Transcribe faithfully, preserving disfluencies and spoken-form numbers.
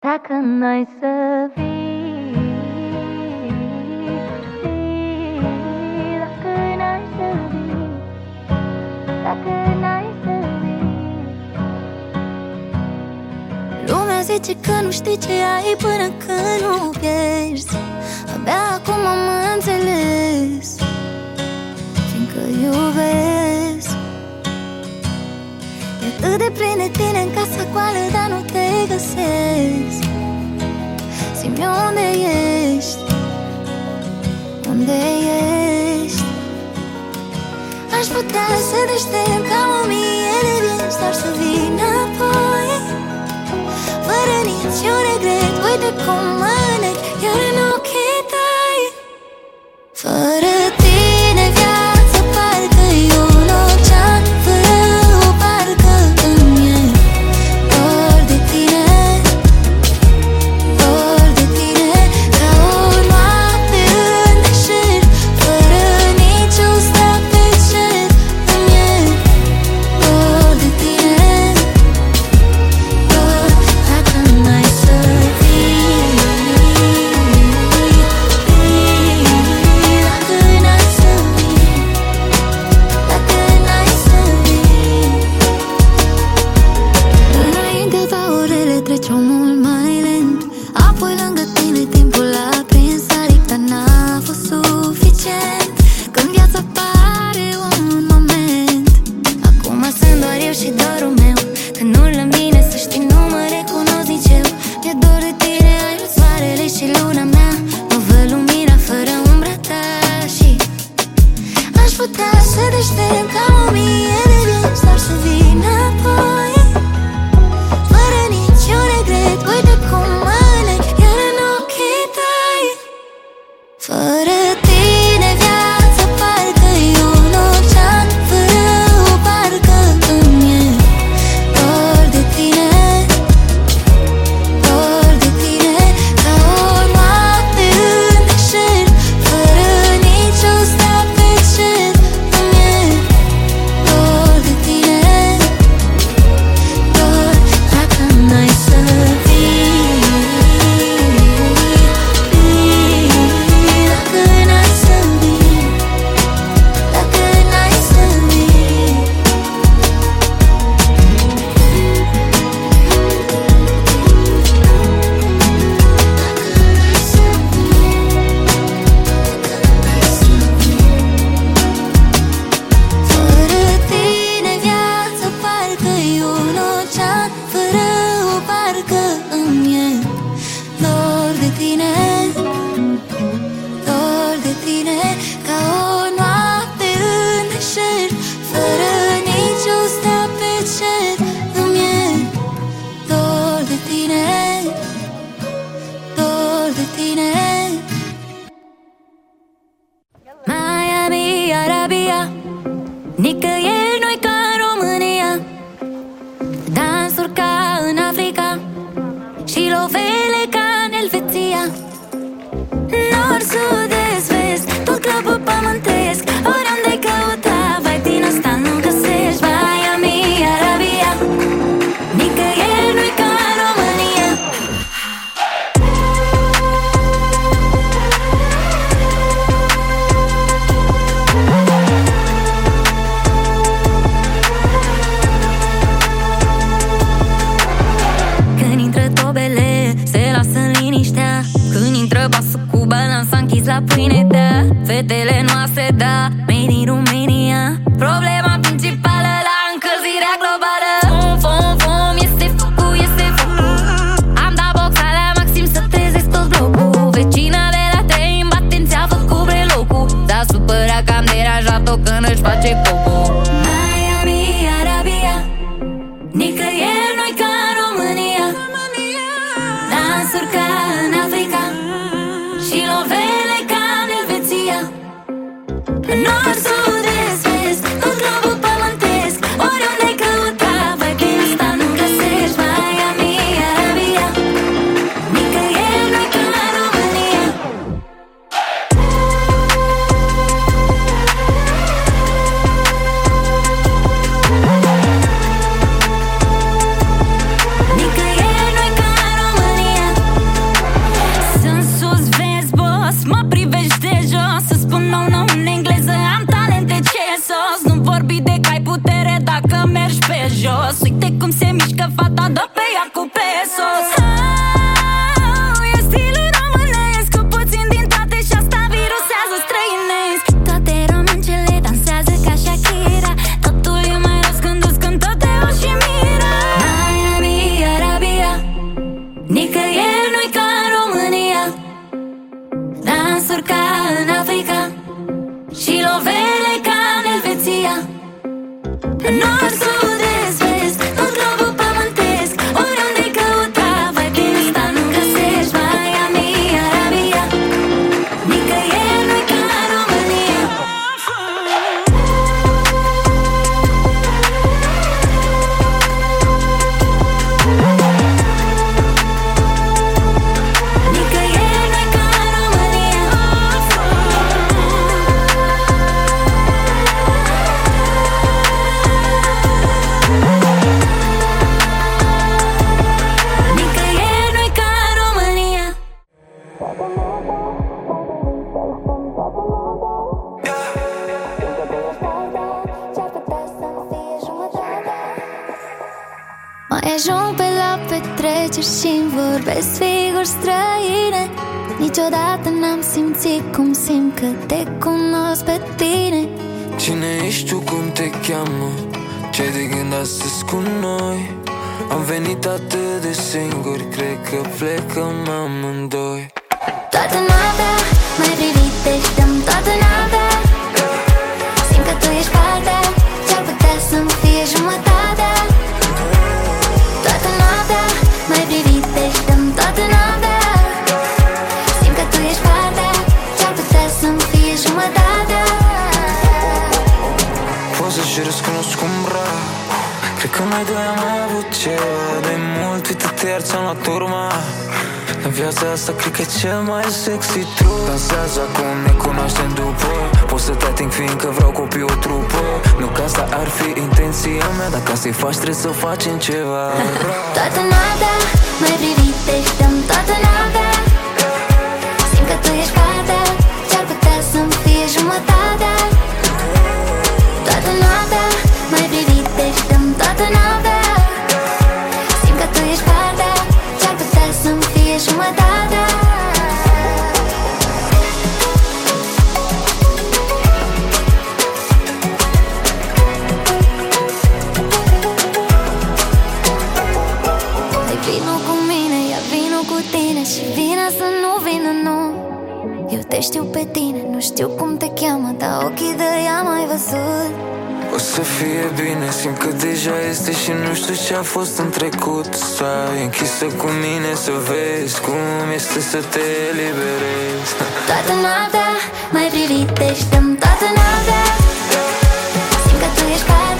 Dacă n-ai să vii, dacă n-ai să vii, dacă n-ai să vii. Lumea zice că nu știi ce ai până când nu pierzi. Abia acum am înțeles, fiindcă iubesc. E atât de plin de tine în casa goală, dar nu te găsesc. Zi-mi unde ești, unde ești. Aș putea să deștept ca o mie de vieți, doar să vii înapoi, fără niciun regret. Uite cum mă nec, iar în ochii tăi. Fără tine viața parcă-i un ocean, fără o barcă îmi e dor de tine, dor de tine. Ca o noapte în deșert, fără niciun stat pe cer, îmi e dor de tine, dor. Dacă n-ai să vii, dacă n-ai să vii, dacă n-ai să vii. Înaintea ta orele treceau mult mai lent, apoi lângă tine timpul a prins aripi, dar n-a fost suficient. Când viața pare un moment, acum sunt doar eu și dorul meu. Când nu-l îmi vine să știi, nu mă recunosc nici eu. Mi-e dor de tine, ai soarele și luna mea. Nu văd lumina fără umbra ta și aș putea să deștept ca o mie de vieți, doar să vii înapoi, fără niciun regret. Uite cum mă nec, iar în ochii tăi. Fără tine viața parcă-i un ocean, fără o barcă îmi e dor de tine, dor de tine. Ca o noapte în deșert, fără niciun stat pe cer, îmi e dor de tine, dor. Dacă n-ai să vii, dacă n-ai să vii, dacă n-ai să vii. Fără tine viața parcă-i un ocean, fără o barcă îmi e dor de tine, dor de tine. Ca o noapte în deșert, fără niciun stat pe cer, îmi e dor de tine, dor de tine. Miami, Arabia, nicăieri nu-i ca în România. Dansuri ca în Africa și lovele ca în Elveția. Nord, sud, est, vest, tot globul pământesc. Oriunde-ai căuta, vai din asta nu găsești. Miami, Arabia, nicăieri nu-i ca în România. Când intră tobele, se lasă în liniștea. Când intră basul cu balanța închis la pâine, da. Fetele noastre, da, made in Romania. Problema principală la încălzirea globală. Fum, fum, fum, este focul, este focul. Am dat boxa la maxim să trezesc tot blocul. Vecina de la trei în batenți a făcut brelocul. S-a supărat că am deranjat-o când își face popo. Miami, Arabia, nicăieri nu-i ca în România. Dansuri ca în Africa și lovele ca în Elveția. Nord, sud, est, vest, tot globul pământesc. Oriunde-ai căuta, vai din asta nu găsești. Miami, Arabia, nicăieri nu-i ca în România. Nicăieri nu-i ca în România. jos. Uite cum se mișcă fata, dă pe ea cu pesos. Oh, e stilul românesc, cu puțin din toate și asta virusează străinesc. Toate româncele dansează ca Shakira. Totul e mai răzgândus când tot te o și mira. Miami, Arabia, nicăieri nu-i ca în România. Dansuri ca în Africa și lovele ca în Elveția. Nord, sud, est, vest, în globul pământesc. Oriunde-i căuta, vai din ăsta nu găsești. Miami, Arabia, nicăieri nu-i ca în România. Nicăieri nu-i ca în România. Nicăieri nu-i ca în România. Mai ajung pe la petreceri și-mi vorbesc figuri străine. Niciodată n-am simțit cum simt că te cunosc pe tine. Cine ești tu, cum te cheamă? Ce de gând astăzi cu noi? Am venit atât de singuri, cred că plecăm amândoi. Toată noaptea mai privit, deșteam toată noaptea. Simt că tu ești partea ce-ar putea să-mi fie jumătatea. Toată noaptea mai privit, deșteam toată noaptea. Simt că tu ești partea ce-ar putea să-mi fie jumătatea. Poți să-și răscunosc cum rar. Cred că noi doi am mai avut ceva de mult. Uite, te iar ți-am luat urma. În viața asta cred că e cel mai sexy trup. Dansează acum, ne cunoaștem după. Pot să te ating fiindcă vreau copii o trupă. Nu că asta ar fi intenția mea, dar ca să-i faci trebuie să facem ceva. Toată noaptea mai privit, deșteam toată noaptea. Simt că tu ești partea ce-ar putea să-mi fie jumătatea. Toată noaptea mai privit, deșteam toată noaptea. Simt că tu ești partea ce-ar putea să-mi fie jumătatea. Hai vino cu mine, ia vino cu tine și vină să nu vină, nu. Eu te știu pe tine, nu știu cum te cheamă, dar ochii de ea mai văzut. O să fie bine, simt că deja este și nu știu ce-a fost în trecut. Stai închisă cu mine să vezi cum este să te eliberezi. Toată noaptea mai privit, deșteam toată noaptea. Simt că tu ești partea